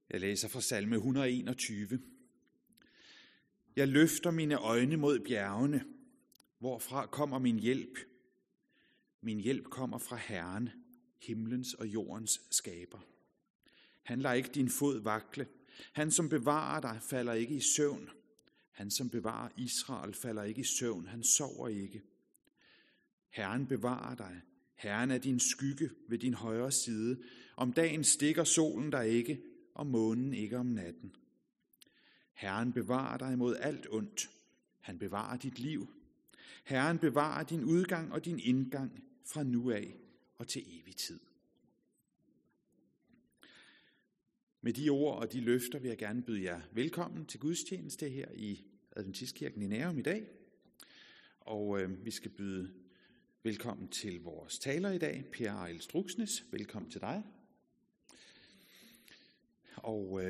Jeg læser fra salme 121. Jeg løfter mine øjne mod bjergene. Hvorfra kommer min hjælp? Min hjælp kommer fra Herren, himlens og jordens skaber. Han lader ikke din fod vakle. Han, som bevarer dig, falder ikke i søvn. Han, som bevarer Israel, falder ikke i søvn. Han sover ikke. Herren bevarer dig. Herren er din skygge ved din højre side. Om dagen stikker solen dig ikke, og månen ikke om natten. Herren bevarer dig mod alt ondt. Han bevarer dit liv. Herren bevarer din udgang og din indgang fra nu af og til evig tid. Med de ord og de løfter vil jeg gerne byde jer velkommen til gudstjeneste her i Adventistkirken i Nærum i dag. Og vi skal byde velkommen til vores taler i dag, Per Ejl Struksnes. Velkommen til dig. Og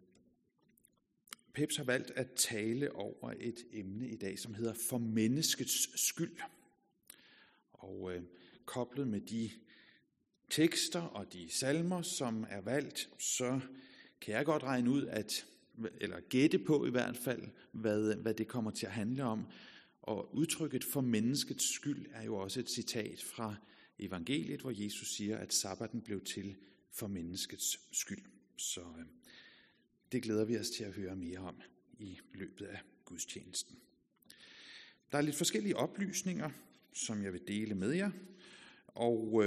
Peps har valgt at tale over et emne i dag, som hedder for menneskets skyld. Og koblet med de tekster og de salmer, som er valgt, så kan jeg godt regne ud, eller gætte på i hvert fald, hvad det kommer til at handle om. Og udtrykket for menneskets skyld er jo også et citat fra evangeliet, hvor Jesus siger, at sabbaten blev til for menneskets skyld. Så det glæder vi os til at høre mere om i løbet af gudstjenesten. Der er lidt forskellige oplysninger, som jeg vil dele med jer. Og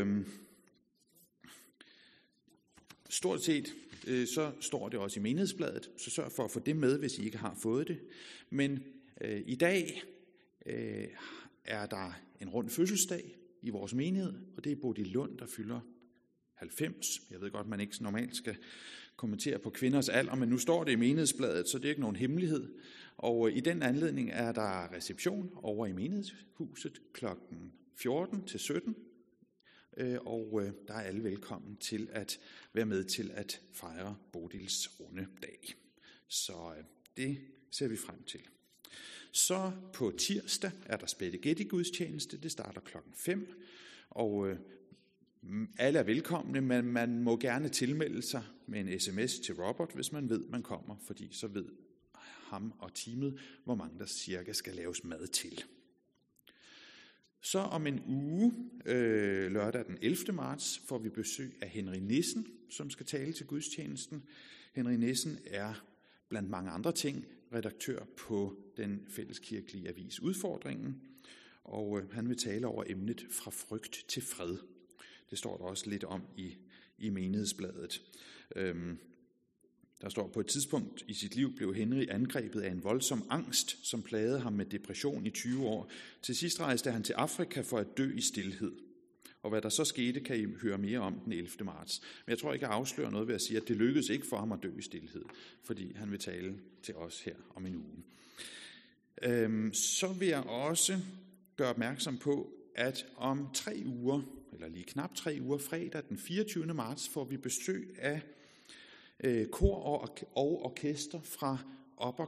stort set så står det også i menighedsbladet, så sørg for at få det med, hvis I ikke har fået det. Men i dag er der en rund fødselsdag i vores menighed, og det er Bodil Lund, der fylder 90. Jeg ved godt, man ikke normalt skal kommentere på kvinders alder, men nu står det i menighedsbladet, så det er ikke nogen hemmelighed. Og i den anledning er der reception over i menighedshuset kl. 14 til 17. Og der er alle velkommen til at være med til at fejre Bodils runde dag. Så det ser vi frem til. Så på tirsdag er der spættegetti-gudstjeneste. Det starter kl. 5. Og alle er velkomne, men man må gerne tilmelde sig med en sms til Robert, hvis man ved, man kommer, fordi så ved ham og teamet, hvor mange der cirka skal laves mad til. Så om en uge, lørdag den 11. marts, får vi besøg af Henry Nissen, som skal tale til gudstjenesten. Henry Nissen er blandt mange andre ting redaktør på den fælleskirkelige avis Udfordringen, og han vil tale over emnet fra frygt til fred. Det står der også lidt om i menighedsbladet. Der står, på et tidspunkt i sit liv blev Henry angrebet af en voldsom angst, som plagede ham med depression i 20 år. Til sidst rejste han til Afrika for at dø i stilhed. Og hvad der så skete, kan I høre mere om den 11. marts. Men jeg tror ikke, jeg afslører noget ved at sige, at det lykkedes ikke for ham at dø i stilhed, fordi han vil tale til os her om en uge. Så vil jeg også gøre opmærksom på, at om 3 uger, eller lige knap 3 uger, fredag den 24. marts, får vi besøg af kor og orkester fra Upper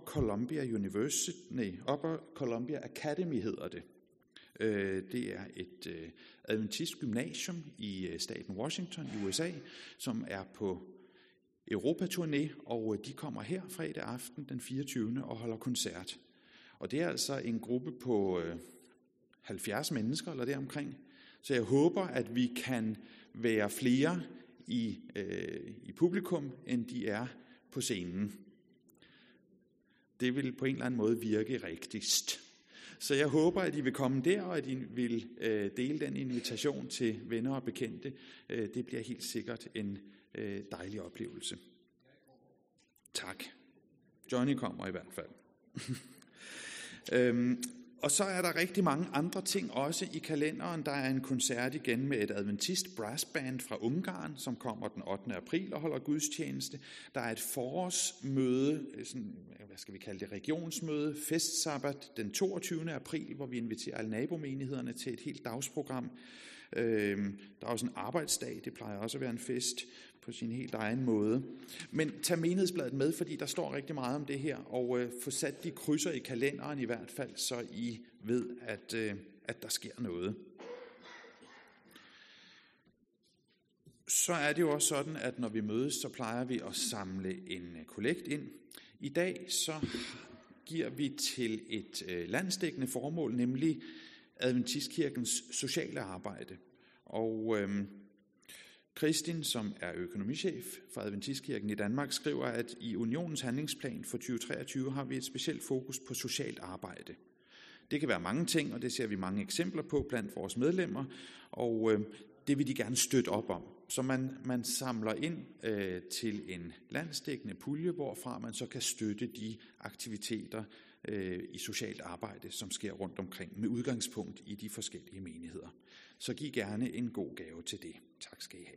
Columbia Academy hedder det. Det er et adventist gymnasium i staten Washington i USA, som er på Europaturné, og de kommer her fredag aften den 24. og holder koncert. Og det er altså en gruppe på 70 mennesker eller deromkring. Så jeg håber, at vi kan være flere i publikum, end de er på scenen. Det vil på en eller anden måde virke rigtigst. Så jeg håber, at I vil komme der, og at I vil dele den invitation til venner og bekendte. Det bliver helt sikkert en dejlig oplevelse. Tak. Johnny kommer i hvert fald. Og så er der rigtig mange andre ting også i kalenderen. Der er en koncert igen med et adventist brassband fra Ungarn, som kommer den 8. april og holder gudstjeneste. Der er et forårsmøde, sådan, hvad skal vi kalde det, regionsmøde, festsabbat den 22. april, hvor vi inviterer alle nabomenighederne til et helt dagsprogram. Der er også en arbejdsdag, det plejer også at være en fest på sin helt egen måde. Men tag menighedsbladet med, fordi der står rigtig meget om det her, og få sat de krydser i kalenderen i hvert fald, så I ved, at der sker noget. så er det jo også sådan, at når vi mødes, så plejer vi at samle en kollekt ind. I dag så giver vi til et landsdækkende formål, nemlig Adventistkirkens sociale arbejde. Og Kristin, som er økonomichef for Adventistkirken i Danmark, skriver, at i Unionens handlingsplan for 2023 har vi et specielt fokus på socialt arbejde. Det kan være mange ting, og det ser vi mange eksempler på blandt vores medlemmer, og det vil de gerne støtte op om. Så man samler ind til en landsdækkende pulje, hvorfra man så kan støtte de aktiviteter i socialt arbejde, som sker rundt omkring, med udgangspunkt i de forskellige menigheder. Så giv gerne en god gave til det. Tak skal I have.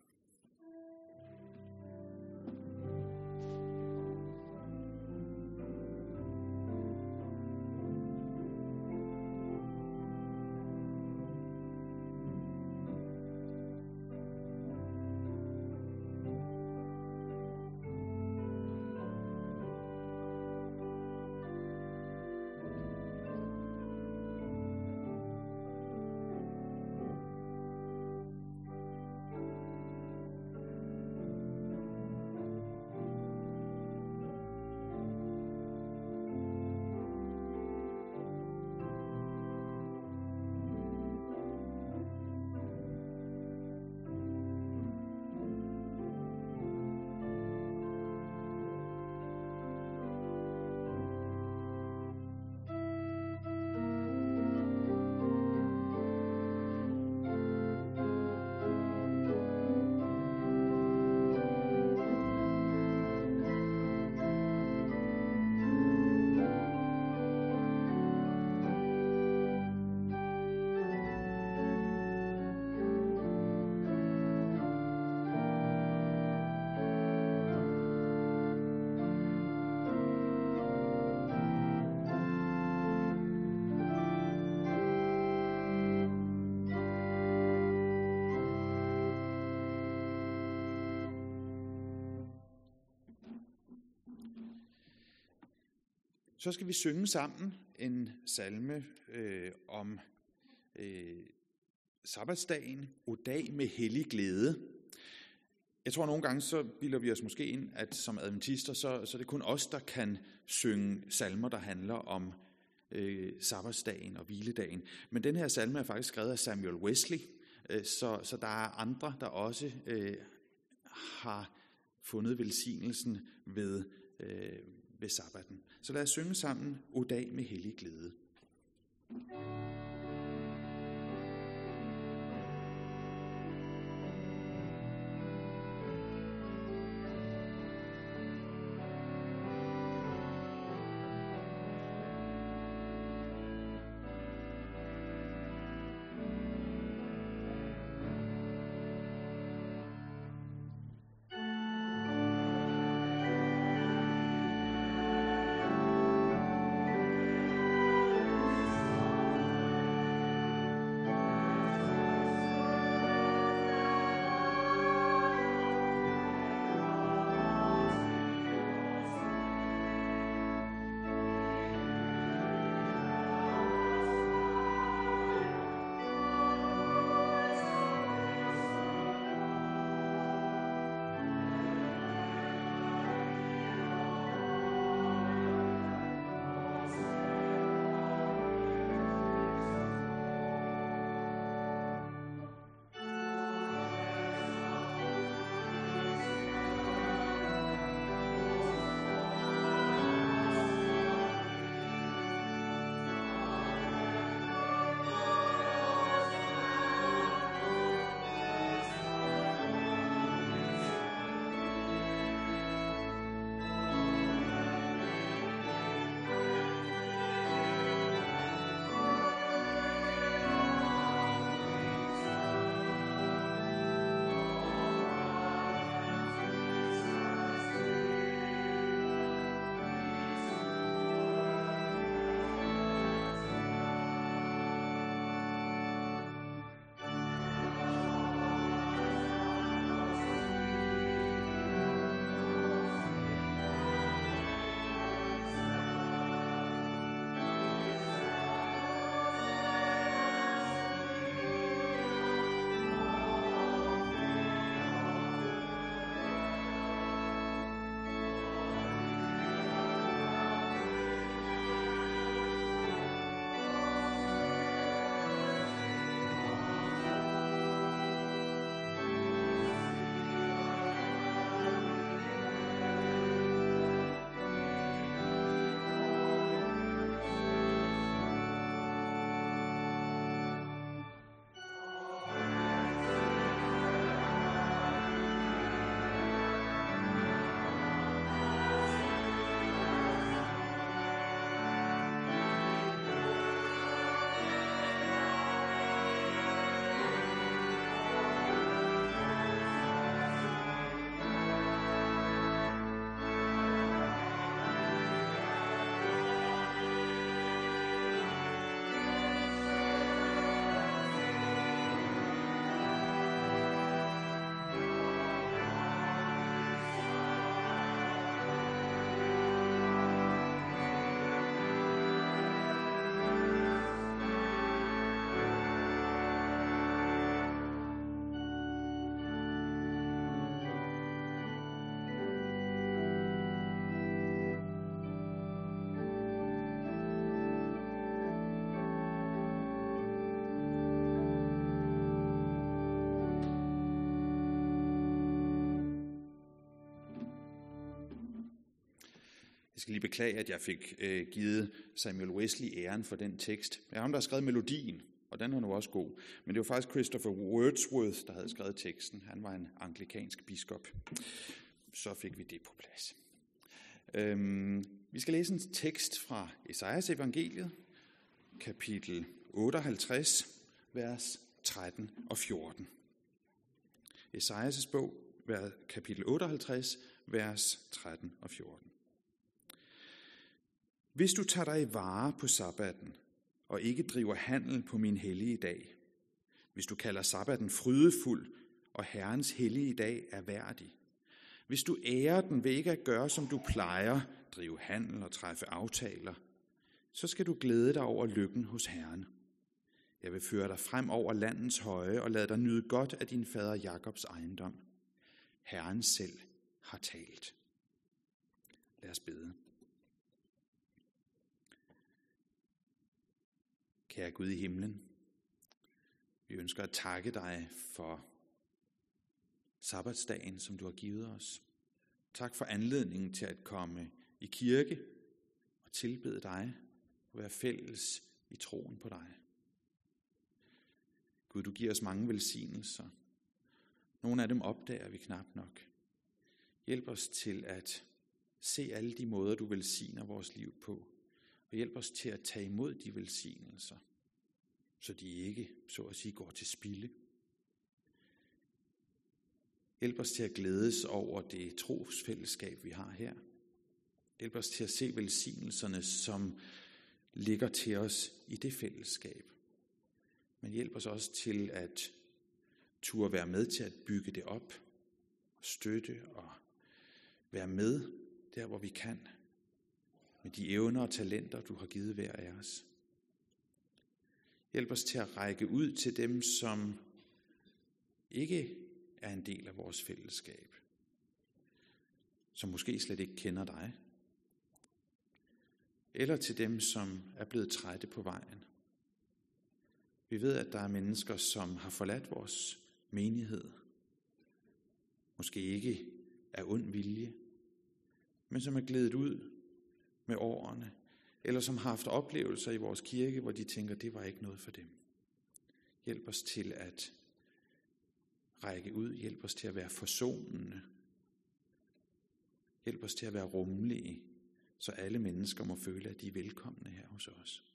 Så skal vi synge sammen en salme om sabbatsdagen, O dag med hellig glæde. Jeg tror nogle gange, så bilder vi os måske ind, at som adventister, så er det kun os, der kan synge salmer, der handler om sabbatsdagen og hviledagen. Men den her salme er faktisk skrevet af Samuel Wesley, så der er andre, der også har fundet velsignelsen ved sabbaten. Så lad os synge sammen, O dag med hellig glæde. Jeg skal lige beklage, at jeg fik givet Samuel Wesley æren for den tekst. Det er ham, der har skrevet melodien, og den er nu også god. Men det var faktisk Christopher Wordsworth, der havde skrevet teksten. Han var en anglikansk biskop. Så fik vi det på plads. Vi skal læse en tekst fra Esajas evangeliet, kapitel 58, vers 13 og 14. Esajas' bog, kapitel 58, vers 13 og 14. Hvis du tager dig i vare på sabbaten, og ikke driver handel på min hellige dag, hvis du kalder sabbaten frydefuld, og Herrens hellige dag er værdig, hvis du ærer den ved ikke at gøre, som du plejer, drive handel og træffe aftaler, så skal du glæde dig over lykken hos Herren. Jeg vil føre dig frem over landets høje og lade dig nyde godt af din fader Jakobs ejendom. Herren selv har talt. Lad os bede. Kære Gud i himlen, vi ønsker at takke dig for sabbatsdagen, som du har givet os. Tak for anledningen til at komme i kirke og tilbede dig og være fælles i troen på dig. Gud, du giver os mange velsignelser. Nogle af dem opdager vi knap nok. Hjælp os til at se alle de måder, du velsigner vores liv på. Og hjælp os til at tage imod de velsignelser, så de ikke, så at sige, går til spilde. Hjælp os til at glædes over det trosfællesskab, vi har her. Hjælp os til at se velsignelserne, som ligger til os i det fællesskab. Men hjælp os også til at turde være med til at bygge det op, og støtte og være med der, hvor vi kan, med de evner og talenter, du har givet hver af os. Hjælp os til at række ud til dem, som ikke er en del af vores fællesskab, som måske slet ikke kender dig, eller til dem, som er blevet trætte på vejen. Vi ved, at der er mennesker, som har forladt vores menighed, måske ikke af ond vilje, men som er gledet ud med årene, eller som har haft oplevelser i vores kirke, hvor de tænker, det var ikke noget for dem. Hjælp os til at række ud, hjælp os til at være forsonende, hjælp os til at være rummelige, så alle mennesker må føle, at de er velkomne her hos os.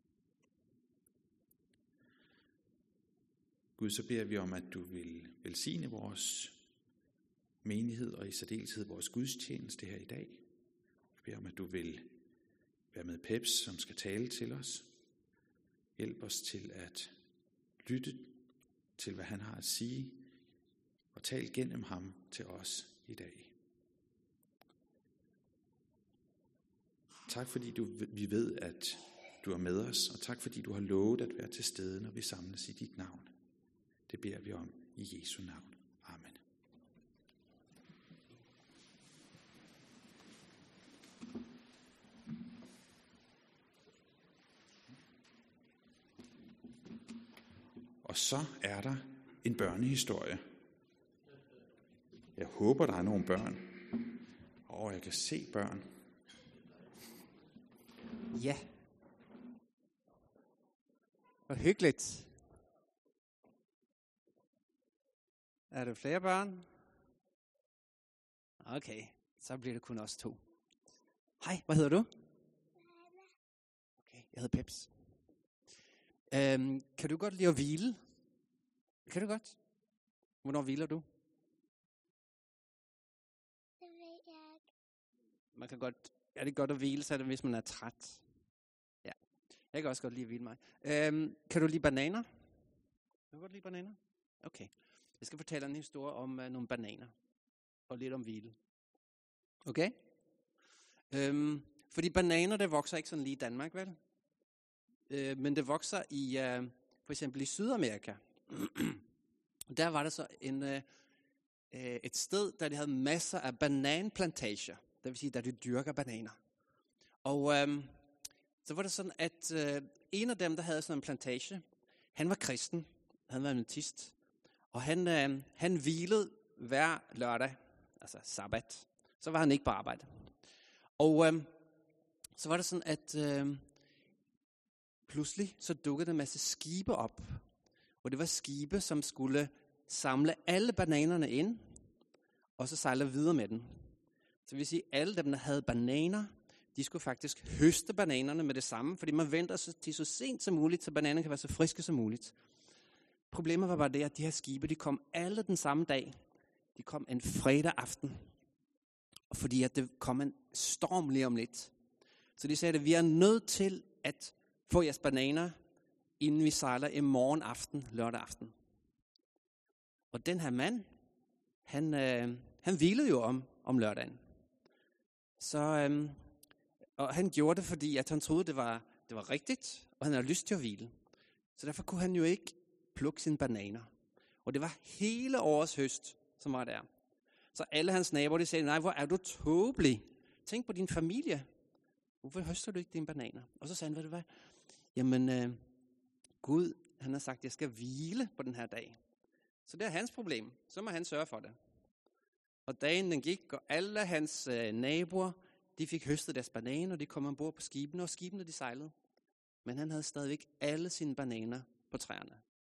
Gud, så beder vi om, at du vil velsigne vores menighed, og i særdeleshed vores gudstjeneste her i dag. Vi beder om, at du vil være med Peps, som skal tale til os. Hjælp os til at lytte til, hvad han har at sige, og tal gennem ham til os i dag. Tak fordi vi ved, at du er med os, og tak fordi du har lovet at være til stede, når vi samles i dit navn. Det beder vi om i Jesu navn. Amen. Og så er der en børnehistorie. Jeg håber, der er nogle børn. Jeg kan se børn. Ja. Hvor hyggeligt. Er der flere børn? Okay, så bliver det kun os to. Hej, hvad hedder du? Okay, jeg hedder Peps. Kan du godt lide at hvile? Kan du godt? Hvornår hviler du? Det ved jeg ikke. Man kan godt, er det godt at hvile, så er det, hvis man er træt. Ja, jeg kan også godt lide at hvile mig. Kan du lide bananer? Kan du godt lide bananer? Okay. Jeg skal fortælle en historie om nogle bananer. Og lidt om hvile. Okay? Fordi bananer, det vokser ikke sådan lige i Danmark, vel? Men det vokser i, for eksempel i Sydamerika. Der var der så et sted, der de havde masser af bananplantager. Det vil sige, der de dyrker bananer. Og så var det sådan, at en af dem, der havde sådan en plantage, han var kristen. Han var adventist. Og han hvilede hver lørdag, altså sabbat. Så var han ikke på arbejde. Og så var det sådan, at pludselig så dukkede der en masse skibe op. Og det var skibe, som skulle samle alle bananerne ind, og så sejle videre med den. Så det vil sige, at alle dem, der havde bananer, de skulle faktisk høste bananerne med det samme, fordi man venter til så sent som muligt, så bananerne kan være så friske som muligt. Problemet var bare det, at de her skibe, de kom alle den samme dag. De kom en fredag aften, fordi at det kom en storm lige om lidt. Så de sagde, at vi er nødt til at få jeres bananer, inden vi sejler i morgen aften, lørdag aften. Og den her mand, han hvilede jo om lørdagen. Så og han gjorde det, fordi at han troede, det var rigtigt, og han havde lyst til at hvile. Så derfor kunne han jo ikke plukke sine bananer. Og det var hele årets høst, som var der. Så alle hans naboer, de sagde, nej, hvor er du tåbelig. Tænk på din familie. Hvorfor høster du ikke dine bananer? Og så sagde han, ved du hvad? Jamen, Gud, han har sagt, at jeg skal hvile på den her dag. Så det er hans problem. Så må han sørge for det. Og dagen den gik, og alle hans naboer, de fik høstet deres bananer, og de kom ombord på skibene, og skibene de sejlede. Men han havde stadigvæk alle sine bananer på træerne.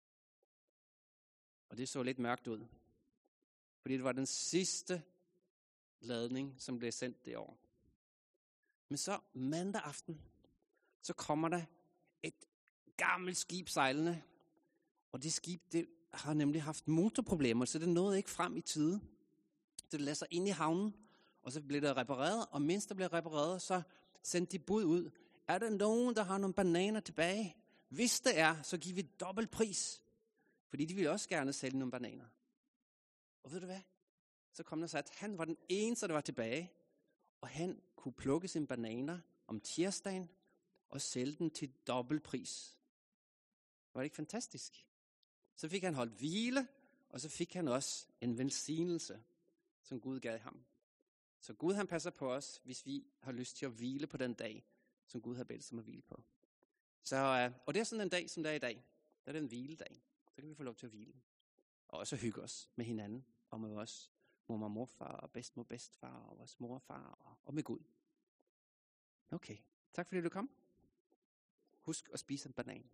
Og det så lidt mørkt ud. Fordi det var den sidste ladning, som blev sendt det år. Men så mandag aften, så kommer der et gammelt skib sejlende. Og det skib, det har nemlig haft motorproblemer, så det nåede ikke frem i tide. Så det lader sig ind i havnen, og så blev det repareret. Og mens det blev repareret, så sendte de bud ud. Er der nogen, der har nogle bananer tilbage? Hvis det er, så giver vi dobbelt pris. Fordi de ville også gerne sælge nogle bananer. Og ved du hvad? Så kom der så, at han var den eneste, der var tilbage. Og han kunne plukke sine bananer om tirsdagen og sælge dem til dobbelt pris. Var det ikke fantastisk? Så fik han holdt hvile, og så fik han også en velsignelse, som Gud gav ham. Så Gud han passer på os, hvis vi har lyst til at hvile på den dag, som Gud har bedt os om at hvile på. Så, og det er sådan en dag, som det er i dag. Det er den hviledag. Så kan vi få lov til at hvile. Og også hygge os med hinanden, og med vores mormor og morfar, og bedstemor og bedstefar, og vores mor og far, og med Gud. Okay, tak fordi du kom. Husk at spise en banan.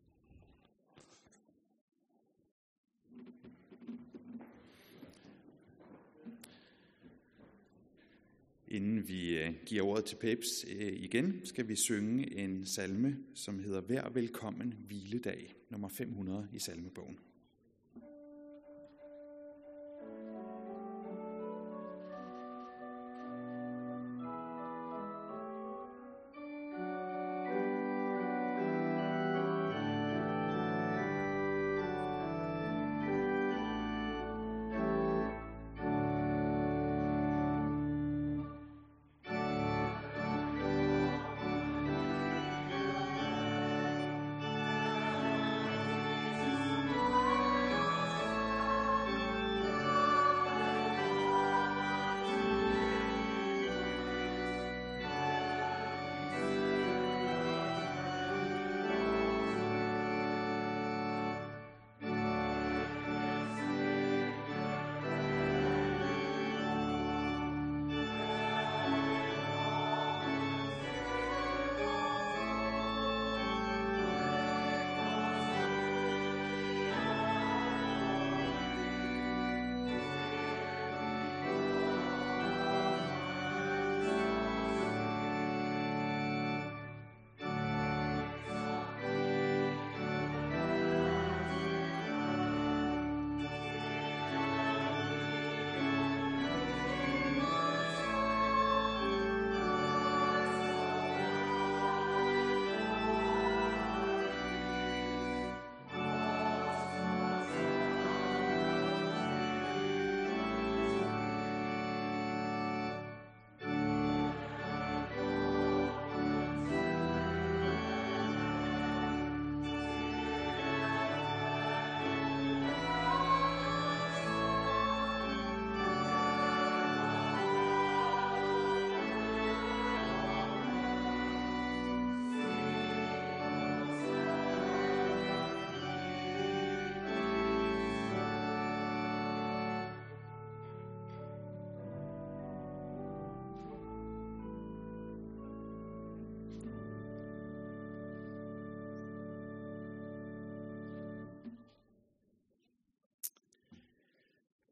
Inden vi giver ordet til Peps igen, skal vi synge en salme, som hedder Vær velkommen hviledag, nummer 500 i salmebogen.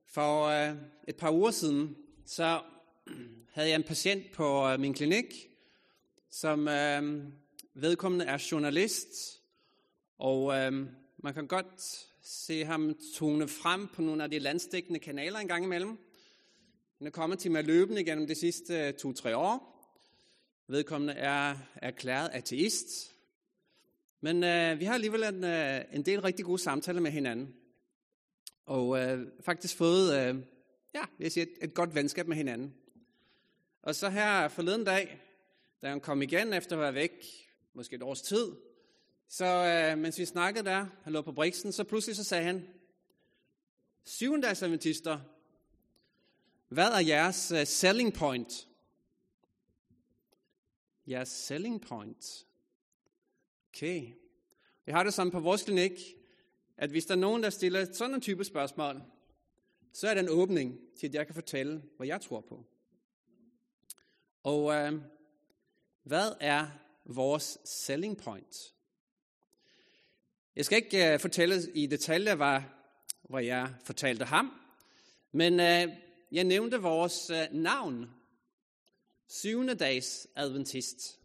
For et par uger siden, så havde jeg en patient på min klinik, som vedkommende er journalist, og man kan godt se ham tone frem på nogle af de landsdækkende kanaler en gang imellem. Han er kommet til mig løbende gennem de sidste 2-3 år. Vedkommende er erklæret ateist, men vi har alligevel en del rigtig gode samtaler med hinanden. Og faktisk fået et godt venskab med hinanden. Og så her forleden dag, da han kom igen efter at være væk, måske et års tid, så mens vi snakkede der, han lå på briksen, så pludselig så sagde han, 7-dages adventister, hvad er jeres selling point? Jeres selling point? Okay. Jeg har det sådan på vores klinik, at hvis der er nogen, der stiller sådan en type spørgsmål, så er der en åbning til, at jeg kan fortælle, hvad jeg tror på. Og hvad er vores selling point? Jeg skal ikke fortælle i detaljer, hvad jeg fortalte ham, men jeg nævnte vores navn. 7-dages adventist.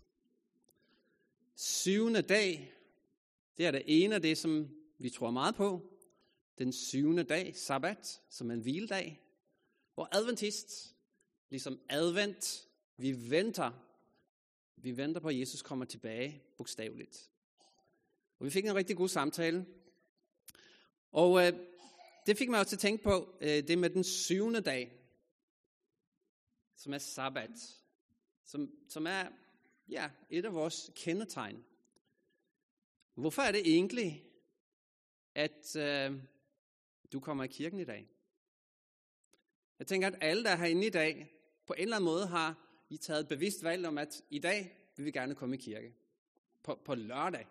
7. dag, det er det ene af det, som vi tror meget på. Den 7. dag, sabbat, som en hviledag. Hvor adventist, ligesom advent, vi venter på, at Jesus kommer tilbage, bogstaveligt. Og vi fik en rigtig god samtale. Og det fik mig også til at tænke på, det med den 7. dag, som er sabbat, som er et af vores kendetegn. Hvorfor er det egentlig, at du kommer i kirken i dag? Jeg tænker, at alle, der er herinde i dag, på en eller anden måde har I taget et bevidst valg om, at i dag vil vi gerne komme i kirke. På lørdag.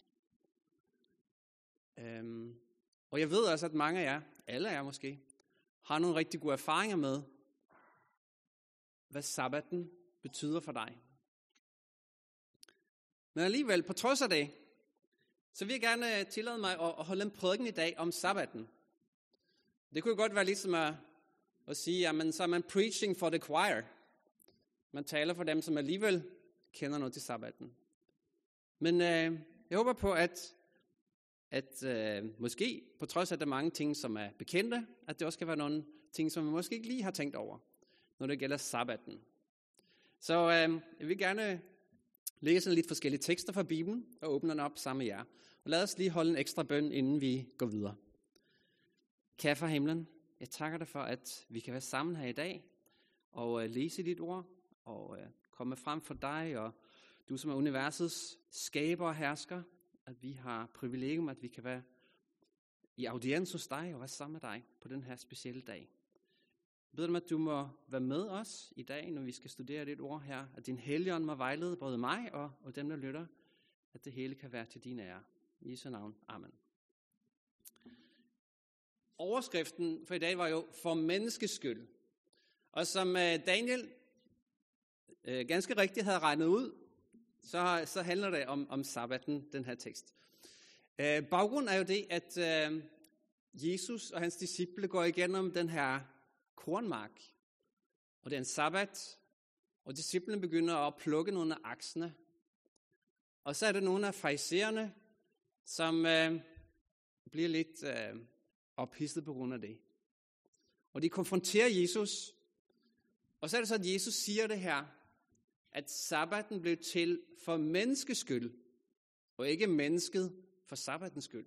Og jeg ved også, at mange af jer, alle af jer måske, har nogle rigtig gode erfaringer med, hvad sabbaten betyder for dig. Men alligevel, på trods af det, så vil jeg gerne tillade mig at holde en prædiken i dag om sabbaten. Det kunne godt være ligesom at sige, jamen så er man preaching for the choir. Man taler for dem, som alligevel kender noget til sabbaten. Men jeg håber på, at måske, på trods af at der er mange ting, som er bekendte, at det også skal være nogle ting, som man måske ikke lige har tænkt over, når det gælder sabbaten. Så jeg vil gerne læse lidt forskellige tekster fra Bibelen og åbne den op sammen med jer. Og lad os lige holde en ekstra bøn, inden vi går videre. Kære far himlen, jeg takker dig for, at vi kan være sammen her i dag og læse dit ord og komme frem for dig, og du som er universets skaber og hersker, at vi har privilegium, at vi kan være i audiens hos dig og være sammen med dig på den her specielle dag. Jeg beder dig, at du må være med os i dag, når vi skal studere dit ord her, at din Helligånd må vejlede både mig og dem, der lytter, at det hele kan være til din ære. I Jesu navn. Amen. Overskriften for i dag var jo for menneskets skyld. Og som Daniel ganske rigtigt havde regnet ud, så handler det om sabbaten, den her tekst. Baggrunden er jo det, at Jesus og hans disciple går igennem den her kornmark. Og det er en sabbat, og disciplene begynder at plukke nogle af aksene. Og så er der nogle af farisæerne, som bliver lidt ophidset på grund af det. Og de konfronterer Jesus. Og så er det så, at Jesus siger det her, at sabbaten blev til for menneskets skyld, og ikke mennesket for sabbatens skyld.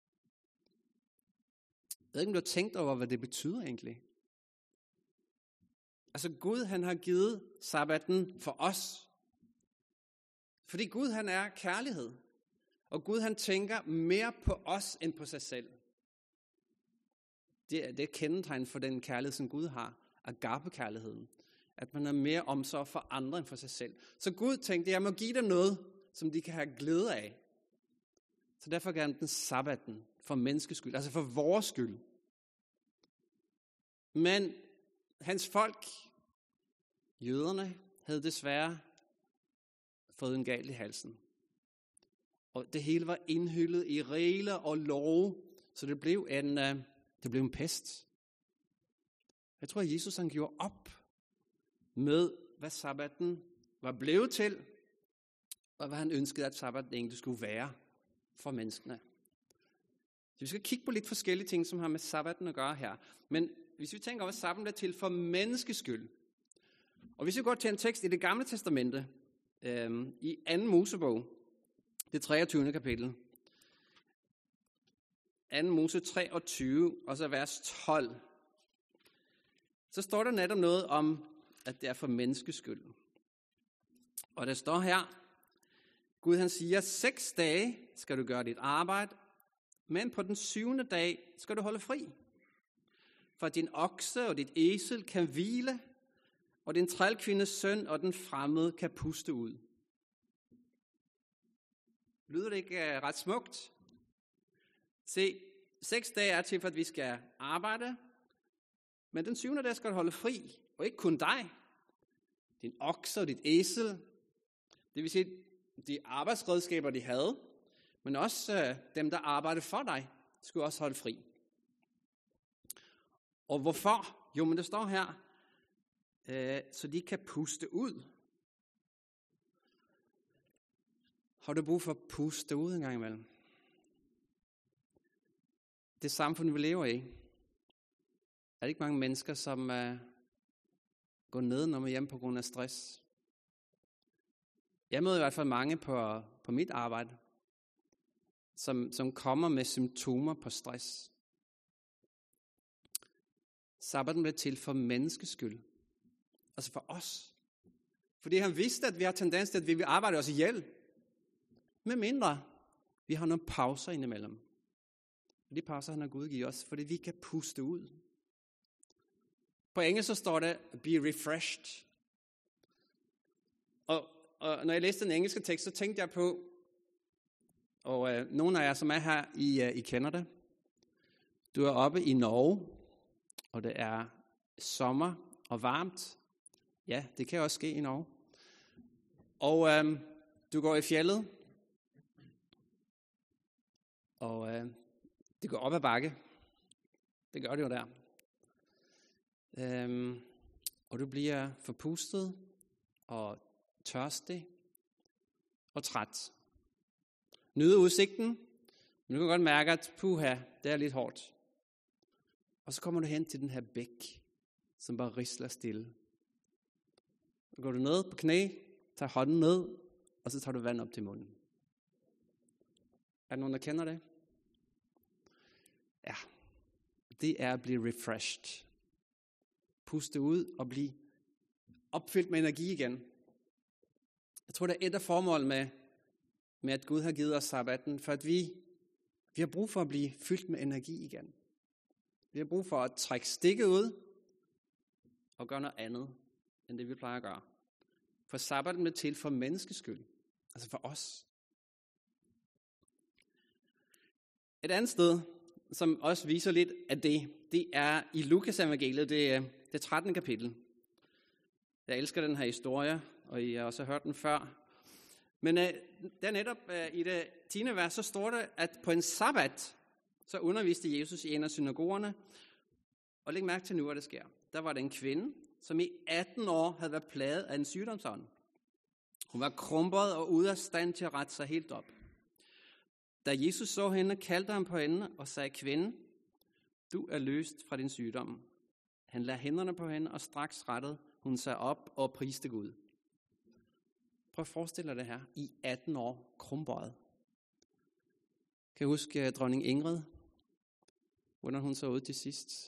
Jeg ved ikke, om du har tænkt over, hvad det betyder egentlig. Altså Gud, han har givet sabbaten for os. Fordi Gud, han er kærlighed. Og Gud, han tænker mere på os, end på sig selv. Det er kendetegn for den kærlighed, som Gud har. Agape-kærligheden. At man har mere omsorg for andre end for sig selv. Så Gud tænkte, jeg må give dem noget, som de kan have glæde af. Så derfor gav han den sabbaten for menneskets skyld. Altså for vores skyld. Men hans folk, jøderne, havde desværre fået en galt i halsen. Og det hele var indhyllet i regler og love, så det blev en pest. Jeg tror, at Jesus han gjorde op med, hvad sabbaten var blevet til, og hvad han ønskede, at sabbaten egentlig skulle være for menneskene. Så vi skal kigge på lidt forskellige ting, som har med sabbaten at gøre her. Men hvis vi tænker over, at sabbaten er til for menneskets skyld. Og hvis vi går til en tekst i Det Gamle Testamente, i 2. Mosebog, det 23. kapitel. 2. Mose 23, og så vers 12. Så står der netop noget om, at det er for menneskets skyld. Og der står her, Gud han siger, 6 dage skal du gøre dit arbejde, men på den 7. dag skal du holde fri. For din okse og dit esel kan hvile, og din trælkvindes søn og den fremmede kan puste ud. Lyder det ikke ret smukt? Se, 6 dage er til, for at vi skal arbejde, men den 7. dag skal du holde fri, og ikke kun dig. Din okse og dit esel, det vil sige de arbejdsredskaber, de havde, men også dem, der arbejdede for dig, skulle også holde fri. Og hvorfor? Jo, men det står her, så de kan puste ud. Har du brug for at puste ud en gang imellem? Det samfund, vi lever i, er det ikke mange mennesker, som går ned, når man er hjemme på grund af stress? Jeg møder i hvert fald mange på mit arbejde, som kommer med symptomer på stress. Sabbaten blev til for menneskets skyld. Altså for os. Fordi han vidste, at vi har tendens til, at vi vil arbejde os ihjel. Med mindre vi har nogle pauser indimellem. Og de pauser, han har Gud givet os, fordi vi kan puste ud. På engelsk så står det, be refreshed. Og når jeg læste den engelske tekst, så tænkte jeg på, og nogle af jer, som er her, I kender det. Du er oppe i Norge, og det er sommer og varmt. Ja, det kan også ske i Norge. Og du går i fjeldet, og det går op ad bakke. Det gør det jo der. Og du bliver forpustet og tørstig og træt. Nyder udsigten, men du kan godt mærke, at puha, det er lidt hårdt. Og så kommer du hen til den her bæk, som bare risler stille. Så går du ned på knæ, tager hånden ned, og så tager du vand op til munden. Er der nogen, der kender det? Ja, det er at blive refreshed. Puste ud og blive opfyldt med energi igen. Jeg tror, det er et af formålene med at Gud har givet os sabbaten, for at vi har brug for at blive fyldt med energi igen. Vi har brug for at trække stikket ud og gøre noget andet, end det vi plejer at gøre. For sabbaten er til for menneskets skyld. Altså for os. Et andet sted, som også viser lidt af det er i Lukas evangeliet, det 13. kapitel. Jeg elsker den her historie, og I har også hørt den før. Men der netop i det 10. vers, så står det, at på en sabbat, så underviste Jesus i en af synagogerne. Og læg mærke til nu, hvad der sker. Der var der en kvinde, som i 18 år havde været plaget af en sygdomsånd. Hun var krumpet og ude af stand til at rette sig helt op. Da Jesus så hende, kaldte han på hende og sagde, kvinde, du er løst fra din sygdom. Han lagde hænderne på hende, og straks rettede hun sig op og priste Gud. Prøv at forestille dig det her. I 18 år krumbøjet. Kan I huske dronning Ingrid? Hvordan hun så ud til sidst?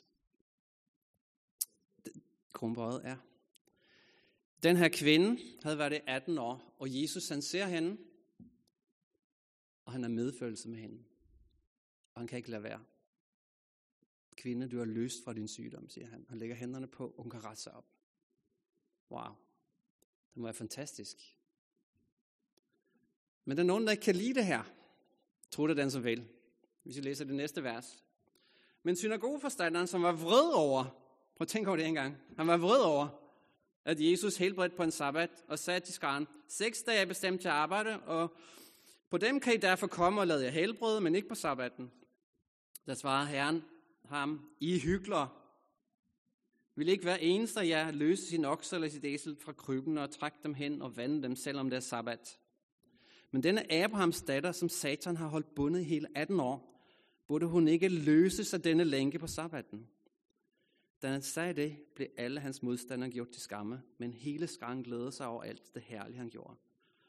Krumbøjet er. Den her kvinde havde været i 18 år, og Jesus han ser hende, og han har medfølelse med hende. Og han kan ikke lade være. Kvinde, du er løst fra din sygdom, siger han. Han lægger hænderne på, og hun kan rette sig op. Wow. Det må være fantastisk. Men der er nogen, der ikke kan lide det her. Tro det den som vil. Hvis vi læser det næste vers. Men synagogeforstanderen, som var vred over, prøv at tænke over det en gang. Han var vred over, at Jesus helbredte på en sabbat, og sagde til skaren, 6 dage er bestemt til at arbejde, og på dem kan I derfor komme og lade jer helbrede, men ikke på sabbatten. Der svarede Herren ham, I hykler. Vil ikke hver eneste af jer løse sin okse eller sit æsel fra krybben og trække dem hen og vande dem, selvom det er sabbat? Men denne Abrahams datter, som Satan har holdt bundet i hele 18 år, burde hun ikke løses af denne lænke på sabbaten? Da han sagde det, blev alle hans modstandere gjort til skamme, men hele skaren glædede sig over alt det herlige, han gjorde.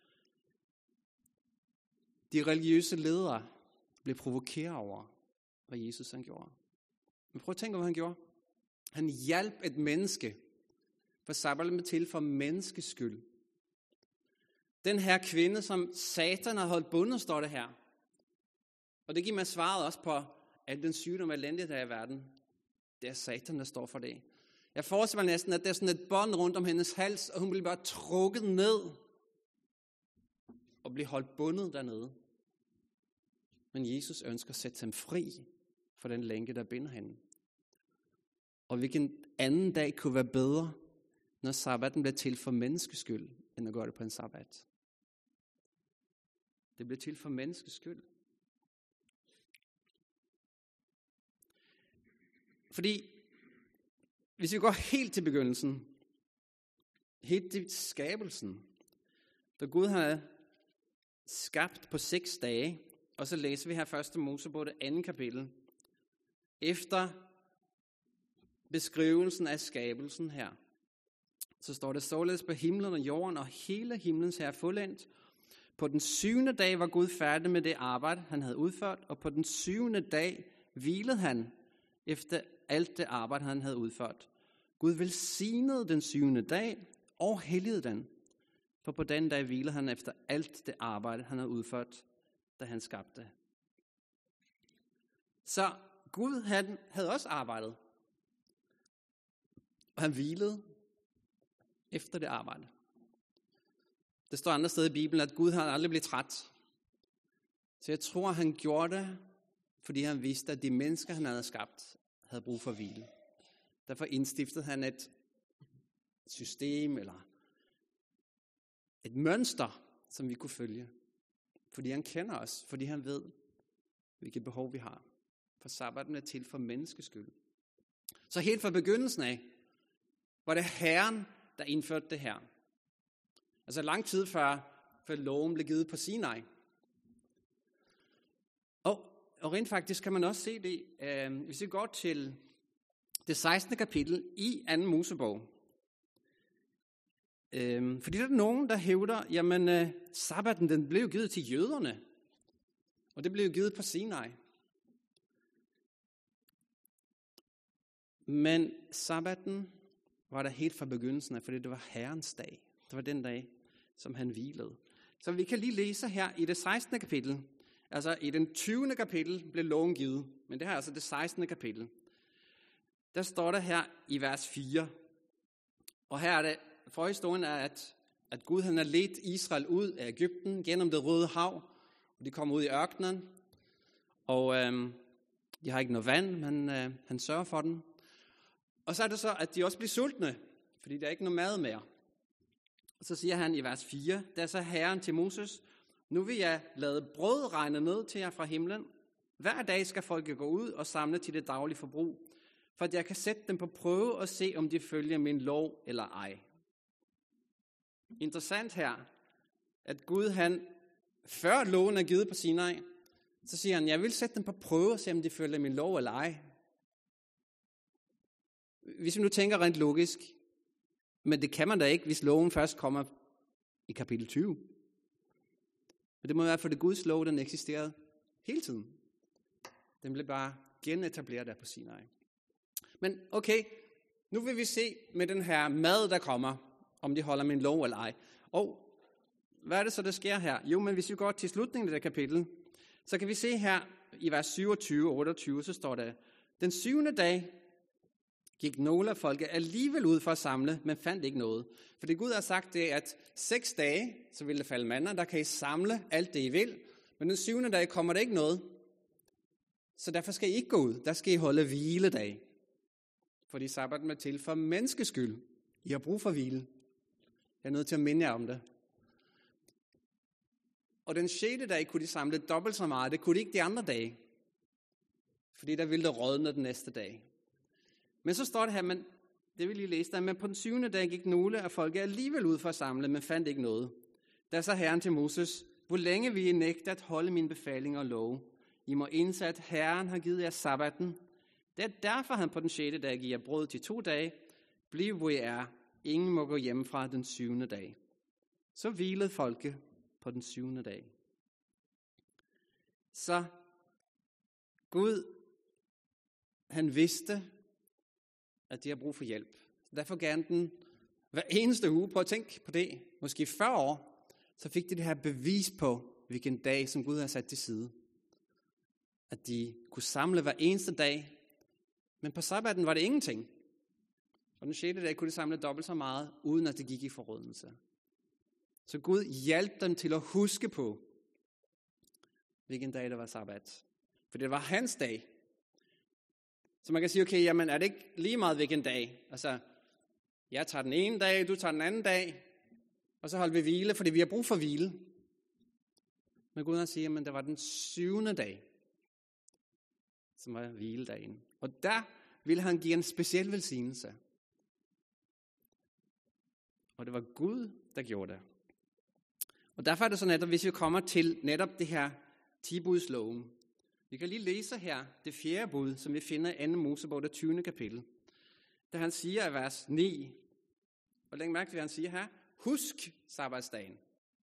De religiøse ledere blev provokeret over, hvad Jesus han gjorde. Men prøv at tænke, hvad han gjorde. Han hjalp et menneske, for sabbaten blev til for menneskets skyld. Den her kvinde, som Satan har holdt bundet, står det her. Og det giver mig svaret også på, at den sygdom og elendighed, der er i verden, det er Satan, der står for det. Jeg forestiller mig næsten, at der er sådan et bånd rundt om hendes hals, og hun bliver bare trukket ned og bliver holdt bundet dernede. Men Jesus ønsker at sætte ham fri for den lænke, der binder hende. Og hvilken anden dag kunne være bedre, når sabbaten bliver til for menneskets skyld, end at gøre det på en sabbat. Det bliver til for menneskets skyld. Fordi, hvis vi går helt til begyndelsen, helt til skabelsen, da Gud har skabt på 6 dage, og så læser vi her 1. Mosebog, det 2. kapitel, efter beskrivelsen af skabelsen her, så står det således på himlen og jorden, og hele himlens her fuldendt. På den 7. dag var Gud færdig med det arbejde, han havde udført, og på den 7. dag hvilede han efter alt det arbejde, han havde udført. Gud velsignede den 7. dag og helligede den, for på den dag hvilede han efter alt det arbejde, han havde udført, da han skabte. Så Gud havde også arbejdet, og han hvilede efter det arbejde. Det står andre steder i Bibelen, at Gud havde aldrig blevet træt. Så jeg tror, han gjorde det, fordi han vidste, at de mennesker, han havde skabt, havde brug for hvile. Derfor indstiftede han et system eller et mønster, som vi kunne følge. Fordi han kender os, fordi han ved, hvilket behov vi har. For sabbaten er til for menneskets skyld. Så helt fra begyndelsen af, var det Herren, der indførte det her. Altså lang tid før loven blev givet på Sinai. Og rent faktisk kan man også se det, hvis vi går til det 16. kapitel i 2. Mosebog. Fordi der er nogen, der hævder, jamen sabbaten den blev givet til jøderne. Og det blev givet på Sinai. Men sabbaten var der helt fra begyndelsen af, fordi det var Herrens dag. Det var den dag, som han hvilede. Så vi kan lige læse her i det 16. kapitel. Altså i den 20. kapitel blev loven givet. Men det her er altså det 16. kapitel. Der står der her i vers 4. Og her er det, forhistorien er, at Gud han har ledt Israel ud af Egypten gennem det Røde Hav. Og de kommer ud i ørkenen. Og de har ikke noget vand, men han sørger for dem. Og så er det så, at de også bliver sultne, fordi der er ikke noget mad mere. Og så siger han i vers 4, der så Herren til Moses, nu vil jeg lade brød regne ned til jer fra himlen. Hver dag skal folket gå ud og samle til det daglige forbrug, for at jeg kan sætte dem på prøve og se, om de følger min lov eller ej. Interessant her, at Gud han, før loven er givet på Sinai, så siger han, jeg vil sætte dem på prøve og se, om de følger min lov eller ej. Hvis vi nu tænker rent logisk, men det kan man da ikke, hvis loven først kommer i kapitel 20. Men det må være for det Guds lov, den eksisterede hele tiden. Den blev bare genetableret der på Sinai. Men okay, nu vil vi se med den her mad, der kommer, om de holder min lov eller ej. Og hvad er det så, der sker her? Jo, men hvis vi går til slutningen af det kapitel, så kan vi se her i vers 27 og 28, så står der, den 7. dag gik nogle af folket alligevel ud for at samle, men fandt ikke noget. For det Gud har sagt, det er, at 6 dage, så vil det falde manna, der kan I samle alt det I vil, men den 7. dag kommer der ikke noget. Så derfor skal I ikke gå ud, der skal I holde hviledag. Fordi sabbaten er til for menneskets skyld. I har brug for hvile. Jeg er nødt til at minde jer om det. Og den 6. dag kunne de samle dobbelt så meget, det kunne de ikke de andre dage. Fordi der ville det rådne den næste dag. Men så står det her, men Det vi lige læste der, men på den 7. dag gik nogle af folket alligevel ud for at samle, men fandt ikke noget. Da så Herren til Moses, hvor længe vi nægter at holde mine befalinger og love, I må indse, at Herren har givet jer sabbaten. Det er derfor, han på den 6. dag giver brød til 2 dage. Bliv hvor I er. Ingen må gå hjem fra den 7. dag. Så hvilede folket på den 7. dag. Så Gud, han vidste, at de har brug for hjælp. Derfor gav han den hver eneste uge. Prøv at tænke på det. Måske 40 år, så fik de det her bevis på, hvilken dag, som Gud har sat til side. At de kunne samle hver eneste dag. Men på sabbaten var det ingenting. Og den 6. dag kunne de samle dobbelt så meget, uden at det gik i forrådnelse. Så Gud hjalp dem til at huske på, hvilken dag det var sabbat. For det var hans dag. Så man kan sige, okay, jamen er det ikke lige meget hvilken dag? Altså, jeg tager den ene dag, du tager den anden dag, og så holder vi hvile, fordi vi har brug for hvile. Men Gud han siger, at det var den 7. dag, som var hviledagen. Og der ville han give en speciel velsignelse. Og det var Gud, der gjorde det. Og derfor er det sådan, at hvis vi kommer til netop det her 10-budsloven, vi kan lige læse her det 4. bud, som vi finder i 2. Mosebog, det 20. kapitel. Da han siger i vers 9, og læg mærke til, hvad han siger her, husk sabbatsdagen.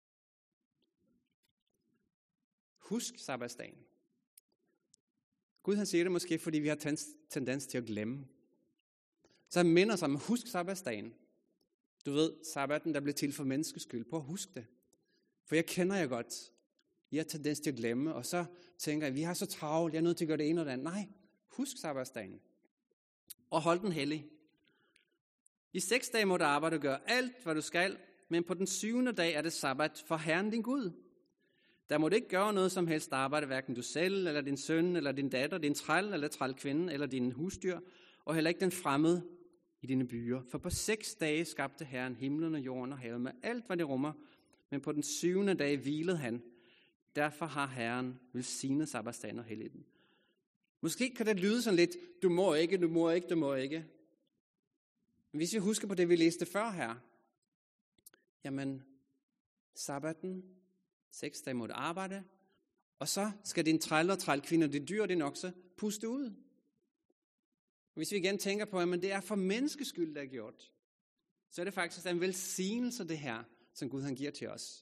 Husk sabbatsdagen. Gud han siger det måske, fordi vi har tendens til at glemme. Så han minder sig om, husk sabbatsdagen. Du ved, sabbaten, der blev til for menneskets skyld. Prøv at huske det. For jeg kender jer godt. I har tendens til at glemme, og så tænker jeg, vi har så travlt, jeg er nødt til at gøre det ene og det andet. Nej, husk sabbatsdagen. Og hold den hellig. I 6 dage må du arbejde og gøre alt, hvad du skal, men på den 7. dag er det sabbat for Herren din Gud. Der må du ikke gøre noget som helst arbejde, hverken du selv, eller din søn, eller din datter, din træl, eller trælkvinde, eller din husdyr, og heller ikke den fremmede i dine byer. For på 6 dage skabte Herren himlen og jorden og havet med alt, hvad det rummer, men på den 7. dag hvilede han. Derfor har Herren velsignet sabbatsdagen og helliget den. Måske kan det lyde sådan lidt, du må ikke, du må ikke, du må ikke. Men hvis vi husker på det, vi læste før her, jamen, sabbaten, 6 dage må du arbejde, og så skal din træl og trælkvinde og dit dyr og din okse puste ud. Hvis vi igen tænker på, at det er for menneskets skyld, der er gjort, så er det faktisk en velsignelse, det her, som Gud han giver til os.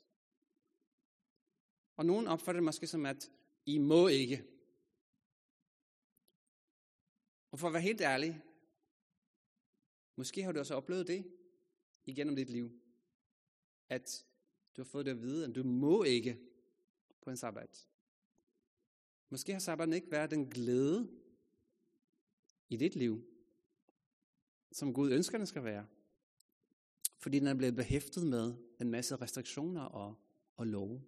Og nogen opfatter det måske som, at I må ikke. Og for at være helt ærlig, måske har du også oplevet det igennem dit liv, at du har fået det at vide, at du må ikke på en sabbat. Måske har sabbaten ikke været den glæde i dit liv, som Gud ønsker, den skal være. Fordi den er blevet behæftet med en masse restriktioner og love.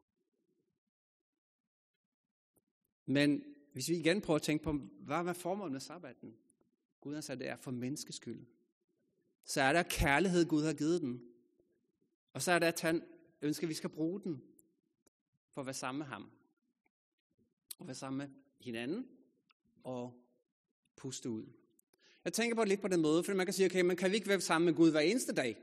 Men hvis vi igen prøver at tænke på, hvad er formålet med sabbaten? Gud har sagt, det er for menneskets skyld. Så er der kærlighed, Gud har givet den. Og så er det, at han ønsker, at vi skal bruge den for at være sammen med ham. Og være sammen med hinanden og puste ud. Jeg tænker på det lidt på den måde, fordi man kan sige, okay, men kan vi ikke være sammen med Gud hver eneste dag?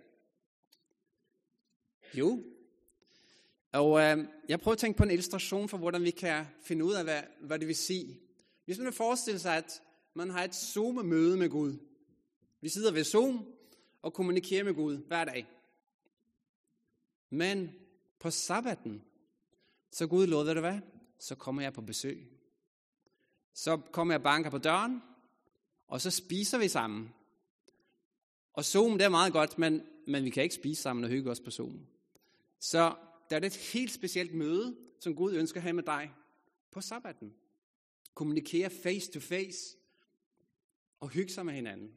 Jo. Og jeg prøver at tænke på en illustration for, hvordan vi kan finde ud af, hvad det vil sige. Hvis man vil forestille sig, at man har et Zoom-møde med Gud. Vi sidder ved Zoom og kommunikerer med Gud hver dag. Men på sabbaten, så Gud lovede det hvad? Så kommer jeg på besøg. Så kommer jeg og banker på døren, og så spiser vi sammen. Og Zoom, det er meget godt, men vi kan ikke spise sammen og hygge os på Zoom. Så der er et helt specielt møde, som Gud ønsker at have med dig på sabbaten. Kommunikere face to face og hygge sig med hinanden.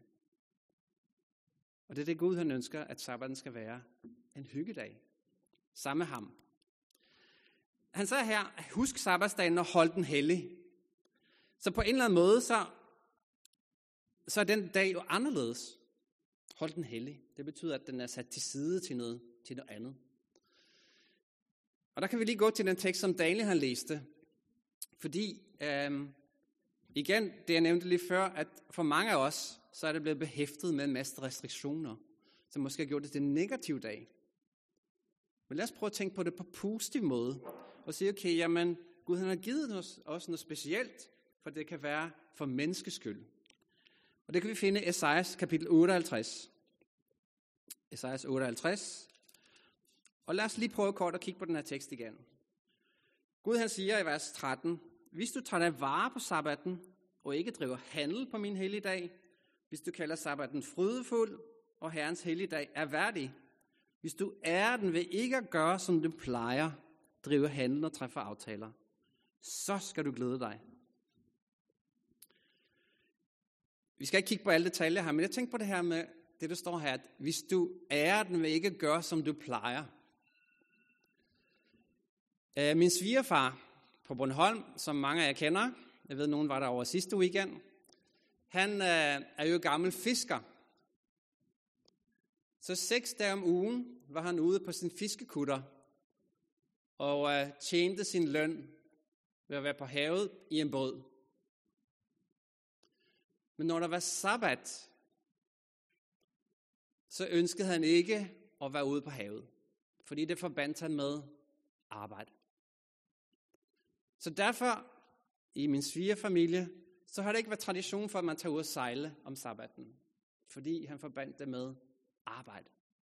Og det er det Gud, han ønsker, at sabbaten skal være en hyggedag sammen med ham. Han sagde her, husk sabbatsdagen og hold den hellig. Så på en eller anden måde, så er den dag jo anderledes. Hold den hellig. Det betyder, at den er sat til side til noget andet. Og der kan vi lige gå til den tekst, som Daniel han læste. Fordi, igen, det jeg nævnte lige før, at for mange af os, så er det blevet behæftet med en masse restriktioner, som måske har gjort det til en negativ dag. Men lad os prøve at tænke på det på positiv måde, og sige, okay, jamen, Gud han har givet os noget specielt, for det kan være for menneskets skyld. Og det kan vi finde i Esajas kapitel 58. Esajas 58. Og lad os lige prøve kort at kigge på den her tekst igen. Gud han siger i vers 13, hvis du tager dig vare på sabbaten, og ikke driver handel på min helligdag, hvis du kalder sabbaten frydefuld, og Herrens helligdag er værdig, hvis du ærer den ved ikke at gøre, som du plejer, drive handel og træffe aftaler, så skal du glæde dig. Vi skal ikke kigge på alle detaljer her, men jeg tænker på det her med det, der står her, at hvis du ærer den ved ikke at gøre, som du plejer. Min svigerfar på Bornholm, som mange af jer kender, jeg ved, nogen var der over sidste weekend, han er jo gammel fisker. Så 6 dage om ugen var han ude på sin fiskekutter og tjente sin løn ved at være på havet i en båd. Men når der var sabbat, så ønskede han ikke at være ude på havet, fordi det forbandt han med arbejde. Så derfor, i min svigerfamilie, så har det ikke været tradition for, at man tager ud og sejle om sabbaten, fordi han forbandt det med arbejde.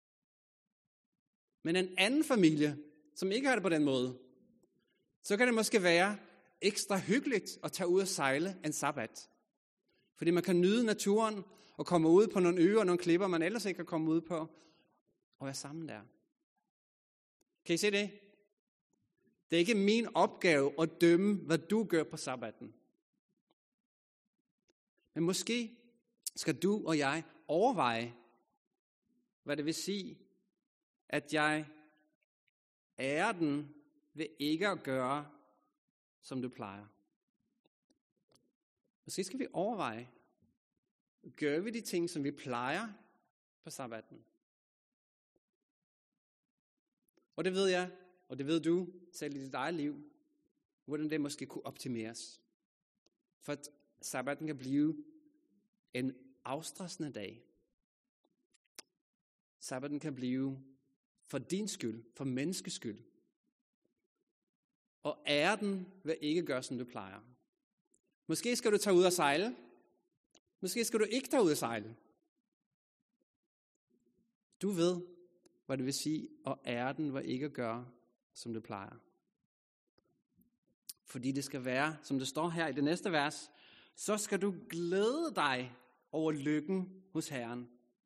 Men en anden familie, som ikke har det på den måde, så kan det måske være ekstra hyggeligt at tage ud og sejle en sabbat. Fordi man kan nyde naturen og komme ud på nogle øer og nogle klipper, man ellers ikke kan komme ud på, og være sammen der. Kan I se det? Det er ikke min opgave at dømme, hvad du gør på sabbaten. Men måske skal du og jeg overveje, hvad det vil sige, at jeg ærer den ved ikke at gøre, som du plejer. Måske skal vi overveje, gør vi de ting, som vi plejer på sabbaten? Og det ved jeg, og det ved du selv i dit eget liv, hvordan det måske kunne optimeres. For at sabbaten kan blive en afstressende dag. Sabbaten kan blive for din skyld, for menneskets skyld. Og ære den ved ikke gøre, som du plejer. Måske skal du tage ud og sejle. Måske skal du ikke tage ud og sejle. Du ved, hvad det vil sige at ære den ved ikke at gøre, som du plejer. Fordi det skal være, som det står her i det næste vers, så skal du glæde dig over lykken hos Herren.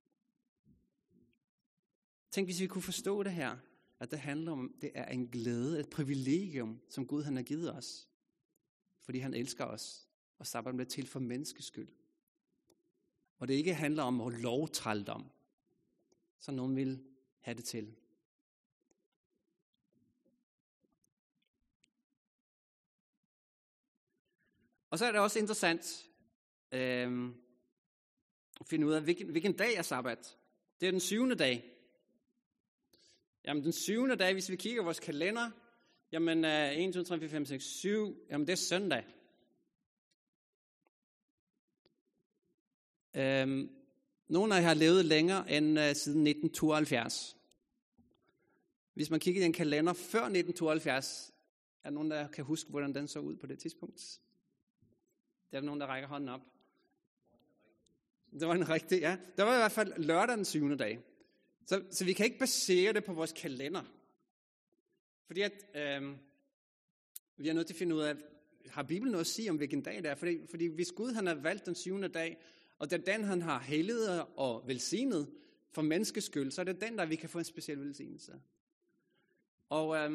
Tænk, hvis vi kunne forstå det her, at det handler om, det er en glæde, et privilegium, som Gud han har givet os. Fordi han elsker os, og sabbaten bliver til for menneskets skyld. Og det ikke handler om at lovtrældom, så nogen vil have det til. Og så er det også interessant at finde ud af, hvilken dag er sabbat. Det er den 7. dag. Jamen den 7. dag, hvis vi kigger på vores kalender, jamen 1, 2, 3, 4, 5, 6, 7, jamen det er søndag. Nogle af jer har levet længere end siden 1972. Hvis man kigger i en kalender før 1972, er der nogen, der kan huske, hvordan den så ud på det tidspunkt? Der er nogen, der rækker hånden op. Det var en rigtig, ja. Der var i hvert fald lørdag den 7. dag. Så vi kan ikke basere det på vores kalender. Fordi at vi er nødt til at finde ud af, har Bibelen noget at sige om, hvilken dag det er? Fordi hvis Gud han har valgt den 7. dag, og det er den, han har helliget og velsignet for menneskets skyld, så er det den, der vi kan få en speciel velsignelse. Og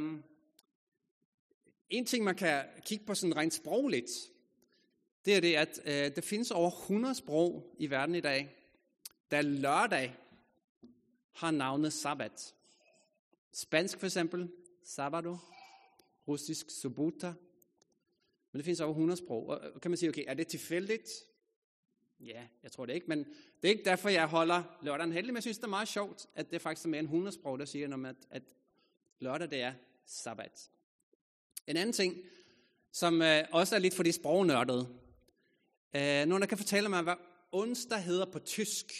en ting, man kan kigge på sådan rent sprogligt, det er det, at der findes over 100 sprog i verden i dag, der lørdag har navnet sabbat. Spansk for eksempel, sabado, russisk sobota. Men det findes over 100 sprog. Og kan man sige, okay, er det tilfældigt? Ja, jeg tror det ikke, men det er ikke derfor, jeg holder lørdagen hellig, men jeg synes, det er meget sjovt, at det faktisk er mere end 100 sprog, der siger noget om, at lørdag det er sabbat. En anden ting, som også er lidt for de sprognørdede. Nogen, der kan fortælle mig, onsdag hedder på tysk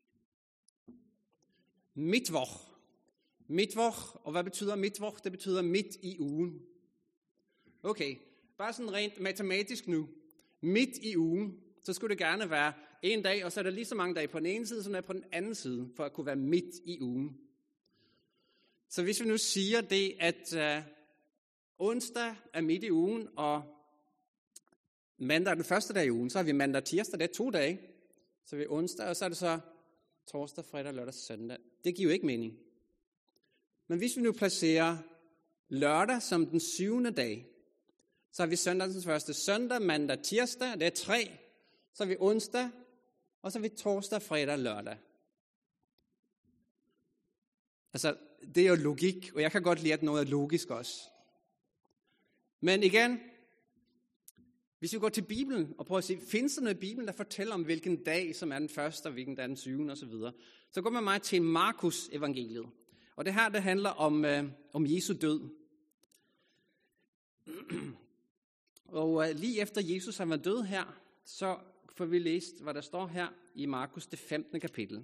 Mittwoch. Mittwoch, og hvad betyder Mittwoch? Det betyder midt i ugen. Okay, bare sådan rent matematisk nu. Midt i ugen, så skulle det gerne være en dag, og så er der lige så mange dage på den ene side, som der er på den anden side, for at kunne være midt i ugen. Så hvis vi nu siger det, at onsdag er midt i ugen, og mandag er den første dag i ugen, så har vi mandag og tirsdag, det er 2 dage. Så er vi onsdag, og så er det så torsdag, fredag, lørdag, søndag. Det giver jo ikke mening. Men hvis vi nu placerer lørdag som den 7. dag, så har vi søndagens første søndag, mandag, tirsdag, det er 3. Så har vi onsdag, og så har vi torsdag, fredag, lørdag. Altså, det er jo logik, og jeg kan godt lide, at noget er logisk også. Men igen, hvis vi går til Bibelen og prøver at se, findes der noget i Bibelen, der fortæller om, hvilken dag, som er den første, og hvilken der er den 7. osv., så går man meget til Markus evangeliet. Og det her, det handler om Jesu død. Og lige efter Jesus han var død her, så får vi læst, hvad der står her i Markus, det 15. kapitel.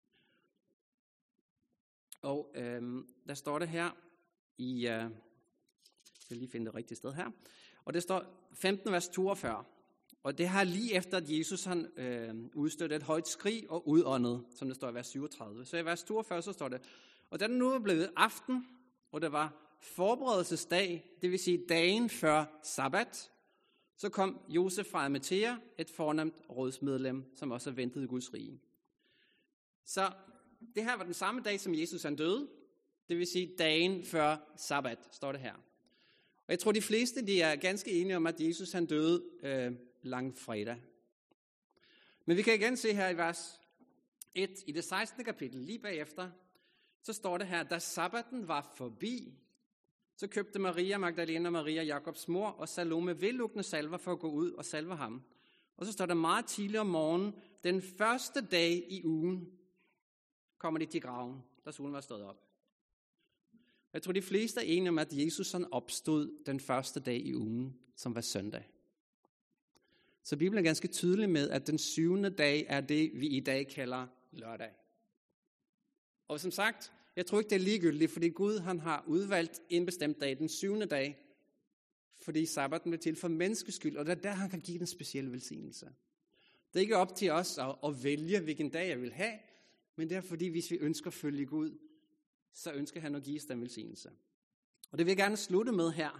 Og der står det her i, jeg skal lige finde det rigtige sted her, og det står 15 vers 42. Og det her lige efter, at Jesus han udstødte et højt skrig og udåndede, som det står i vers 37. Så i vers 42 så står det, og da den nu var blevet aften, og det var forberedelsesdag, det vil sige dagen før sabbat, så kom Josef fra Arimathæa, et fornemt rådsmedlem, som også ventede i Guds rige. Så det her var den samme dag, som Jesus han døde, det vil sige dagen før sabbat, står det her. Og jeg tror, de fleste de er ganske enige om, at Jesus han døde langfredag. Men vi kan igen se her i vers 1 i det 16. kapitel, lige bagefter, så står det her, da sabbaten var forbi, så købte Maria Magdalene og Maria, Jakobs mor, og Salome vellukkende salver for at gå ud og salve ham. Og så står der meget tidligere om morgenen, den første dag i ugen, kommer de til graven, da solen var stået op. Jeg tror, de fleste er enige om, at Jesus han opstod den første dag i ugen, som var søndag. Så Bibelen er ganske tydelig med, at den 7. dag er det, vi i dag kalder lørdag. Og som sagt, jeg tror ikke, det er ligegyldigt, fordi Gud han har udvalgt en bestemt dag, den 7. dag, fordi sabbaten blev til for menneskets skyld, og det er der, han kan give den specielle velsignelse. Det er ikke op til os at vælge, hvilken dag jeg vil have, men det er fordi, hvis vi ønsker at følge Gud, så ønsker han at give os den velsignelse. Og det vil jeg gerne slutte med her,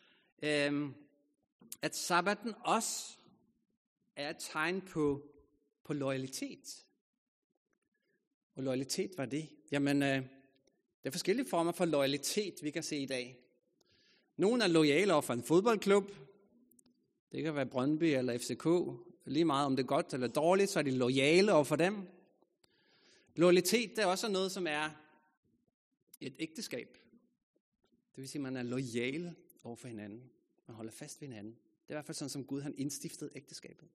at sabbaten også er et tegn på loyalitet. Og loyalitet var det. Jamen, der er forskellige former for loyalitet, vi kan se i dag. Nogle er loyale over for en fodboldklub. Det kan være Brøndby eller FCK. Lige meget om det er godt eller dårligt, så er de loyale over for dem. Loyalitet, det er også noget, som er et ægteskab. Det vil sige, at man er loyal over for hinanden. Man holder fast ved hinanden. Det er i hvert fald sådan, som Gud han indstiftede ægteskabet.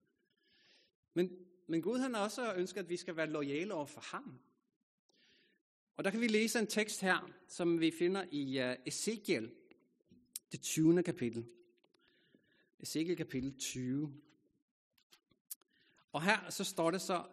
Men Gud han også ønsker, at vi skal være loyale over for ham. Og der kan vi læse en tekst her, som vi finder i Ezekiel, det 20. kapitel. Ezekiel kapitel 20. Og her så står det så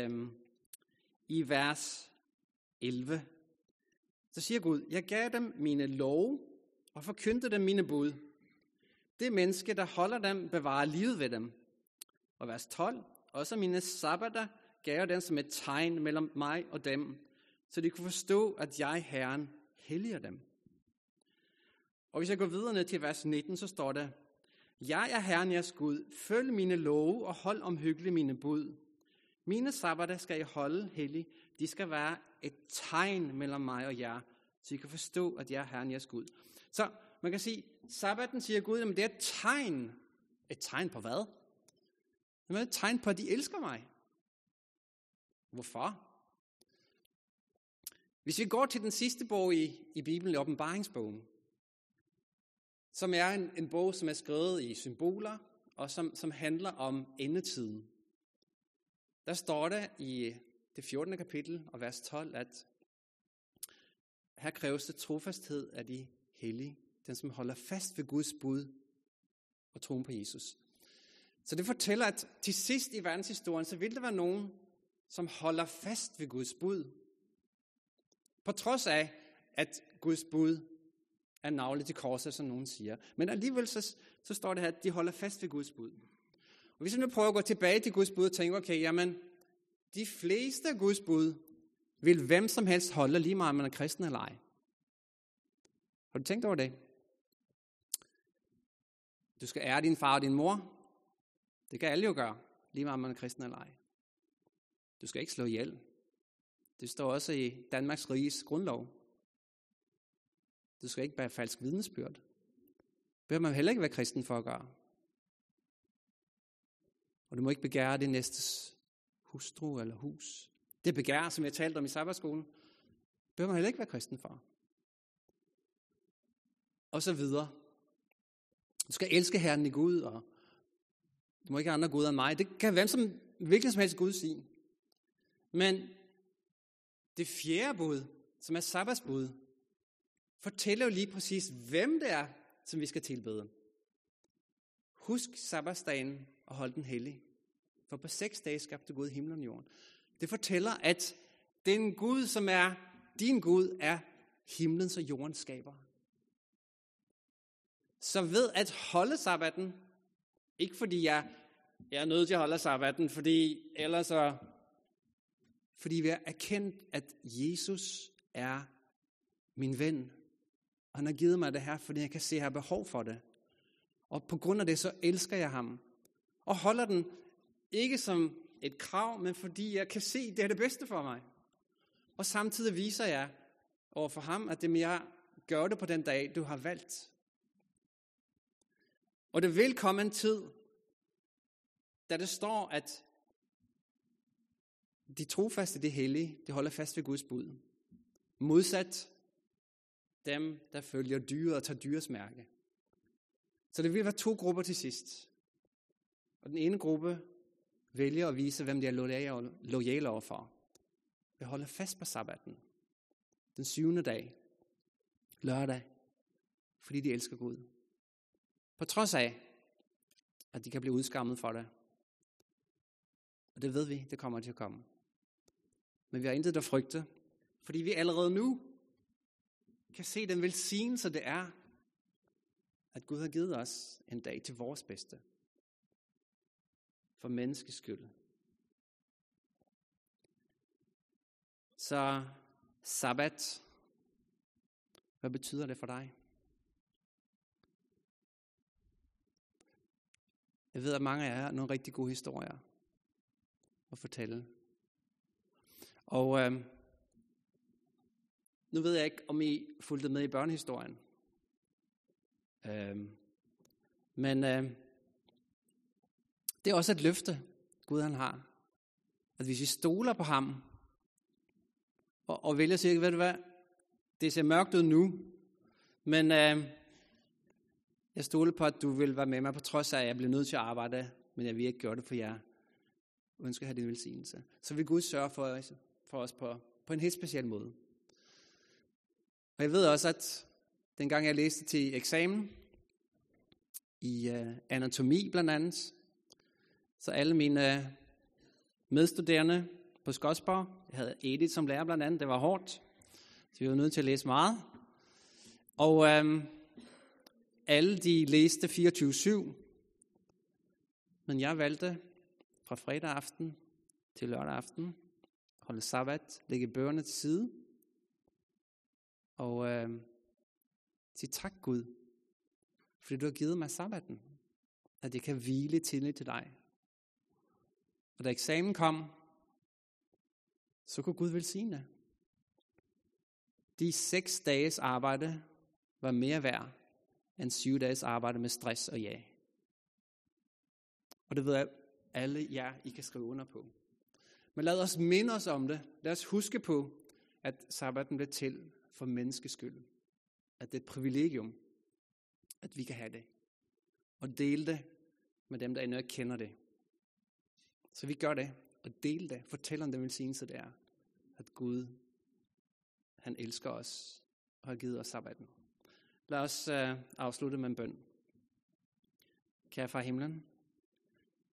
i vers 11. Så siger Gud, jeg gav dem mine love og forkyndte dem mine bud. Det menneske, der holder dem, bevarer livet ved dem. Og vers 12. Også mine sabbater gav jeg dem som et tegn mellem mig og dem, så de kunne forstå, at jeg, Herren, helliger dem. Og hvis jeg går videre ned til vers 19, så står der, jeg er Herren jeres Gud, følg mine love og hold omhyggeligt mine bud. Mine sabbater skal I holde hellig, de skal være et tegn mellem mig og jer, så I kan forstå, at jeg er Herren jeres Gud. Så man kan sige, sabbaten siger Gud, at det er et tegn. Et tegn på hvad? Det er et tegn på, at de elsker mig. Hvorfor? Hvis vi går til den sidste bog i Bibelen, i Åbenbaringsbogen, som er en bog, som er skrevet i symboler, og som handler om endetiden. Der står der i det 14. kapitel og vers 12, at her kræves det trofasthed af de hellige, den som holder fast ved Guds bud og troen på Jesus. Så det fortæller, at til sidst i verdenshistorien, så vil der være nogen, som holder fast ved Guds bud. På trods af, at Guds bud er naglet til korset, som nogen siger. Men alligevel så står det her, at de holder fast ved Guds bud. Og hvis vi nu prøver at gå tilbage til Guds bud og tænker, okay, jamen, de fleste af Guds bud vil hvem som helst holde, lige meget om man er kristen eller ej. Har du tænkt over det? Du skal ære din far og din mor. Det kan alle jo gøre, lige meget om man er kristen eller ej. Du skal ikke slå ihjel. Det står også i Danmarks Riges grundlov. Du skal ikke bære falsk vidnesbyrd. Det behøver man heller ikke være kristen for at gøre. Og du må ikke begære din næstes hustru eller hus. Det begær, som jeg talte om i sabbatskolen, behøver man heller ikke være kristen for. Og så videre. Du skal elske Herren i Gud, og du må ikke have andre guder end mig. Det kan hvem som hvilken som helst Gud sige. Men det fjerde bud, som er sabbatsbud, fortæller jo lige præcis, hvem det er, som vi skal tilbede. Husk sabbatsdagen og hold den hellig. For på 6 dage skabte Gud himlen og jorden. Det fortæller, at den Gud, som er din Gud, er himlens og jordens skaber. Så ved at holde sabbaten, ikke fordi jeg er nødt til at holde sabbaten, fordi vi har erkendt, at Jesus er min ven. Og han har givet mig det her, fordi jeg kan se, at jeg har behov for det. Og på grund af det, så elsker jeg ham. Og holder den ikke som et krav, men fordi jeg kan se, at det er det bedste for mig. Og samtidig viser jeg over for ham, at det jeg gør det på den dag, du har valgt. Og det vil komme en tid, da det står, at de trofaste, de hellige, de holder fast ved Guds bud. Modsat dem, der følger dyret og tager dyrets mærke. Så det vil være 2 grupper til sidst. Og den ene gruppe vælger at vise, hvem de er loyale overfor. Vi holder fast på sabbaten. Den 7. dag. Lørdag. Fordi de elsker Gud. På trods af, at de kan blive udskammet for det. Og det ved vi, det kommer til at komme. Men vi har intet at frygte, fordi vi allerede nu kan se den velsignelse, det er, at Gud har givet os en dag til vores bedste. For menneskets skyld. Så sabbat, hvad betyder det for dig? Jeg ved, at mange af jer har nogle rigtig gode historier at fortælle. Og nu ved jeg ikke, om I fulgte med i børnehistorien. Men det er også et løfte, Gud han har. At hvis vi stoler på ham, og vælger at sige, ved du hvad, det ser mørkt ud nu, men jeg stoler på, at du vil være med mig, på trods af, at jeg bliver nødt til at arbejde, men jeg vil ikke gøre det for jer. Jeg ønsker at have din velsignelse. Så vil Gud sørge for os på en helt speciel måde. Og jeg ved også, at dengang jeg læste til eksamen, i anatomi blandt andet, så alle mine medstuderende på Skodsborg, jeg havde Edith som lærer blandt andet, det var hårdt, så vi var nødt til at læse meget. Og alle de læste 24/7, men jeg valgte fra fredag aften til lørdag aften, holde sabbat, lægge bøgerne til side, og sige tak Gud, fordi du har givet mig sabbaten, at jeg kan hvile tillid til dig. Og da eksamen kom, så kunne Gud velsigne. De 6 dages arbejde var mere værd end 7 dages arbejde med stress og ja. Og det ved jeg, alle jer, I kan skrive under på. Men lad os minde os om det. Lad os huske på, at sabbaten blev til for menneskets skyld. At det er et privilegium, at vi kan have det. Og dele det med dem, der endnu ikke kender det. Så vi gør det, og dele det. Fortæl om den velsignelse, det er. At Gud, han elsker os, og har givet os sabbaten. Lad os afslutte med en bøn. Kære far i himlen,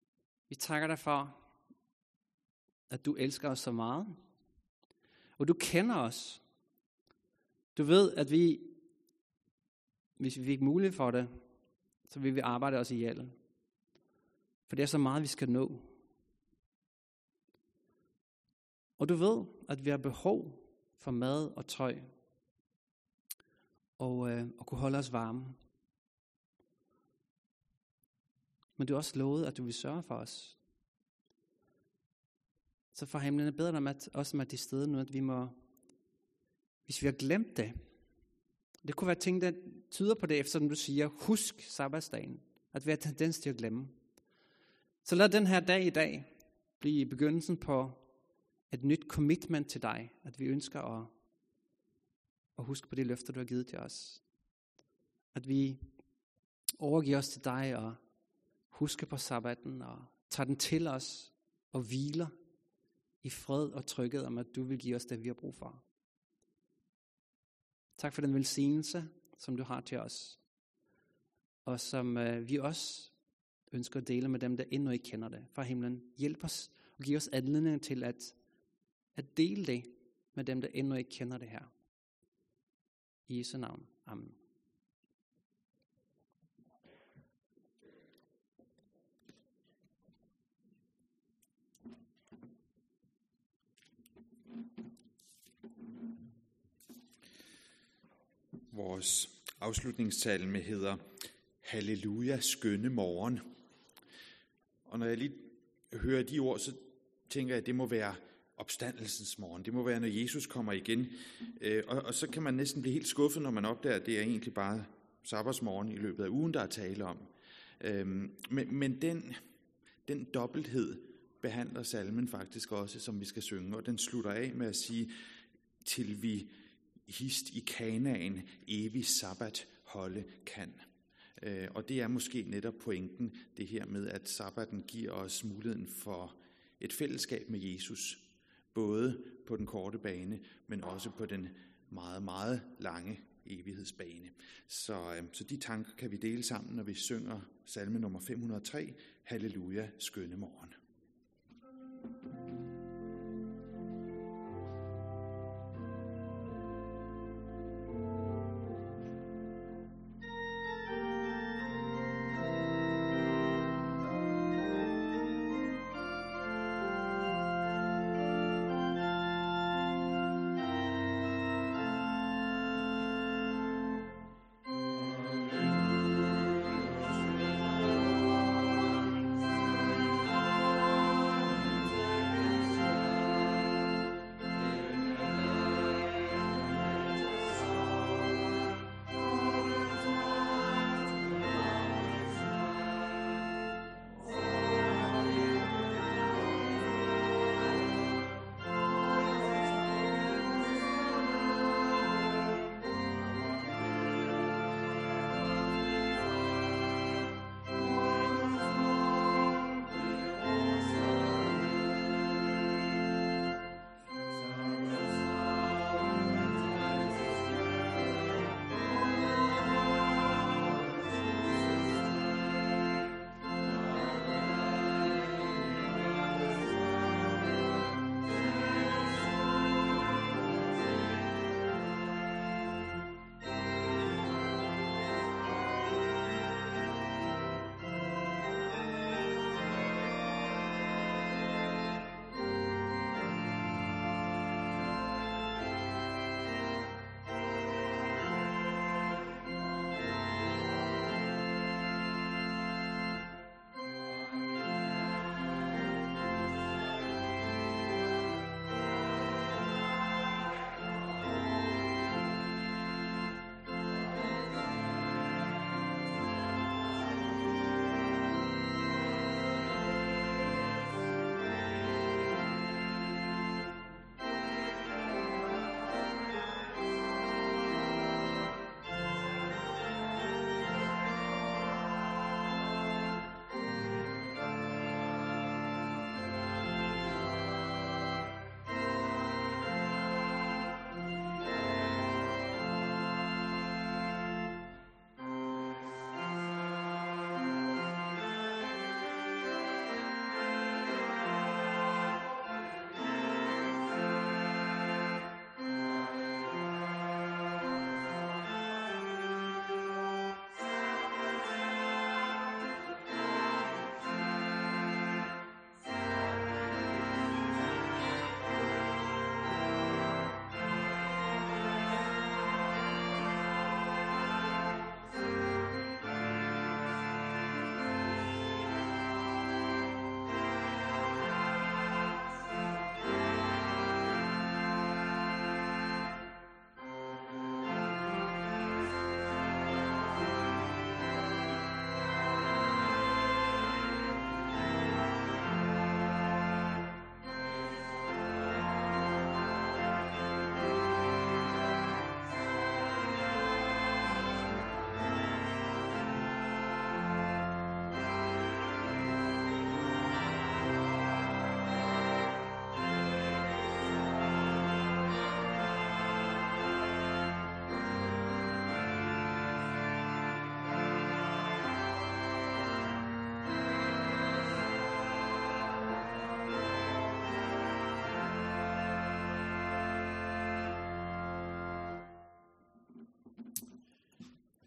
Vi takker dig for, at du elsker os så meget. Og du kender os. Du ved, at hvis vi fik mulighed for det, så vil vi arbejde os ihjel. For det er så meget, vi skal nå. Og du ved, at vi har behov for mad og tøj. Og kunne holde os varme. Men du har også lovet, at du vil sørge for os. Så for himlen er bedre om at også med de steder nu, at vi må, hvis vi har glemt det. Det kunne være ting, der tyder på det, efter som du siger, husk sabbatsdagen. At vi har tendens til at glemme. Så lad den her dag i dag blive begyndelsen på et nyt commitment til dig. At vi ønsker at huske på de løfter, du har givet til os. At vi overgiver os til dig og husker på sabbaten og tager den til os og hviler i fred og tryghed om, at du vil give os det, vi har brug for. Tak for den velsignelse, som du har til os. Og som vi også ønsker at dele med dem, der endnu ikke kender det fra himlen. Hjælp os og giv os anledning til at dele det med dem, der endnu ikke kender det her. I Jesu navn. Amen. Vores afslutningssalme hedder Halleluja, skønne morgen. Og når jeg lige hører de ord, så tænker jeg, at det må være opstandelsens morgen. Det må være, når Jesus kommer igen. Og så kan man næsten blive helt skuffet, når man opdager, at det er egentlig bare sabbatsmorgen i løbet af ugen, der er tale om. Men den dobbelthed behandler salmen faktisk også, som vi skal synge. Og den slutter af med at sige, til vi hist i Kanaan evig sabbat holde kan. Og det er måske netop pointen, det her med, at sabbaten giver os muligheden for et fællesskab med Jesus, både på den korte bane, men også på den meget, meget lange evighedsbane. Så de tanker kan vi dele sammen, når vi synger salme nummer 503, Halleluja, skønne morgen.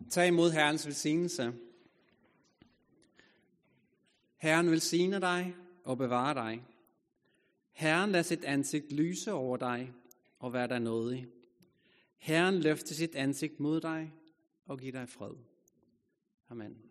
Tag imod Herrens velsignelse. Herren velsigne dig og bevare dig. Herren lader sit ansigt lyse over dig og være dig nådig. Herren løfter sit ansigt mod dig og giver dig fred. Amen.